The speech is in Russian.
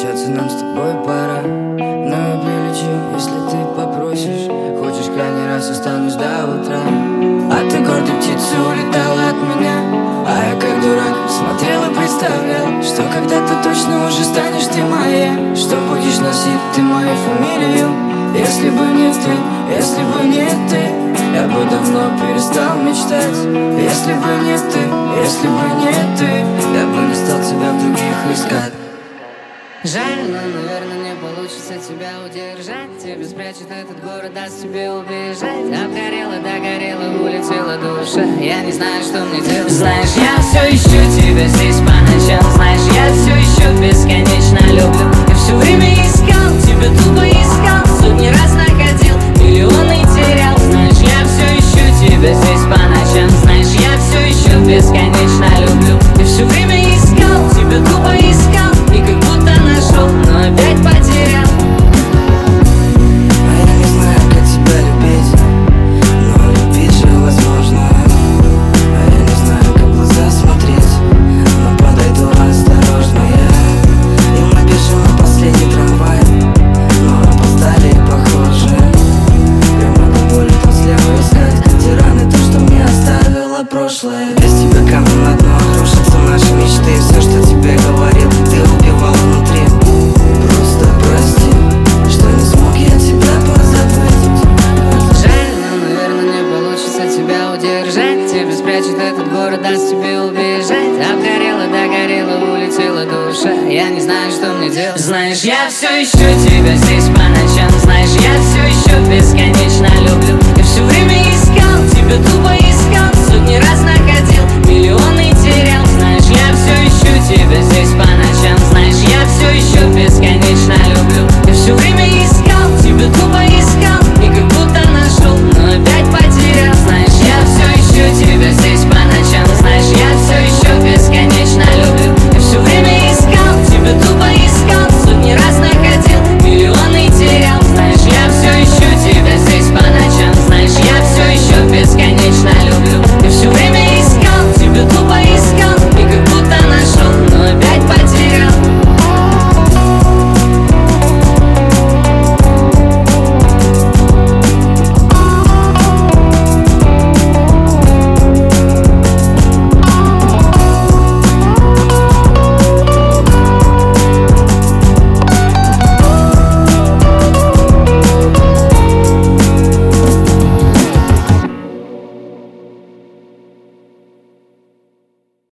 Прощаться нам с тобой пора, но я прилечу, если ты попросишь. Хочешь, крайний раз останусь до утра. А ты гордой птицей улетала от меня, а я как дурак смотрел и представлял, что когда-то точно уже станешь ты моя, что будешь носить ты мою фамилию. Если бы не ты, если бы не ты, я бы давно перестал мечтать. Если бы не ты, если бы не ты, я бы не стал тебя в других искать. Жаль, но, наверное, не получится тебя удержать. Тебе спрячет этот город, даст тебе убежать. Обгорела, догорела, улетела душа. Я не знаю, что мне делать. Знаешь, я все ищу тебя здесь по ночам. Знаешь, я все еще бесконечно люблю. Я все время искал, тебя тупо искал. Сотни раз находил, миллионы терял. Знаешь, я все ищу тебя здесь по ночам. Знаешь, я все еще бесконечно люблю. Я все время искал, тебя тупо искал. И как будто нашел, но опять потерял. А я не знаю, как тебя любить, но любить же возможно. А я не знаю, как в глаза смотреть, но подойду осторожно я. И мы бежим на последний трамвай, но опоздали и похоже. Прямо до боли там слева искать те раны, то, что мне оставило прошлое. Без тебя камень на дно, рушатся наши мечты. Все, что тебе говорил, ты убивал внутри. Просто прости, что не смог я тебя позаботить. Жаль, но, наверное, не получится тебя удержать. Тебе спрячет этот город, даст тебе убежать. Обгорела, догорела, улетела душа. Я не знаю, что мне делать. Знаешь, я все ищу тебя здесь по ночам. Знаешь, я все еще бесконечно люблю. Я все время искал, тебя тупо искал. Сотни раз находил, миллионы терял. Знаешь, я все ищу тебя здесь по ночам. Знаешь, я все еще бесконечно люблю. Я все время искал, тебя тупо искал. И как будто нашел, но опять потерял. Знаешь, я все ищу тебя здесь по ночам. Знаешь, я все еще бесконечно люблю. Я все время искал, тебя тупо искал. Сотни раз находил.